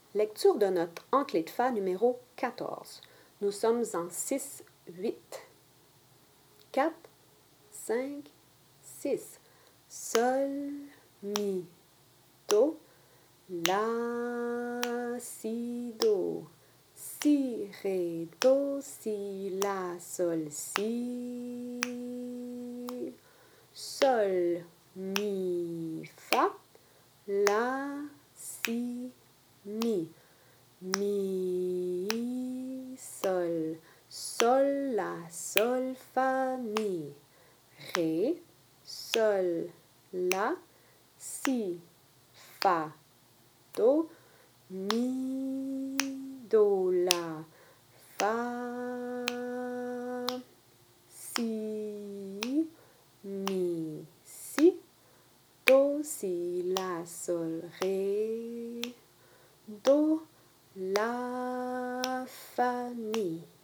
Lecture de notes en clé de fa numéro 14. Nous sommes en 6, 8. 4, 5, 6. Sol, mi, do, la, si, do. Si, ré, do, si, la, sol, si. Sol, mi, fa, la, si, mi. Mi, sol, sol, la, sol, fa, mi. Ré, sol, la, si, fa, do, mi, do, la, fa, si, mi, si, do, si, la, sol, ré, do, la, fa, mi.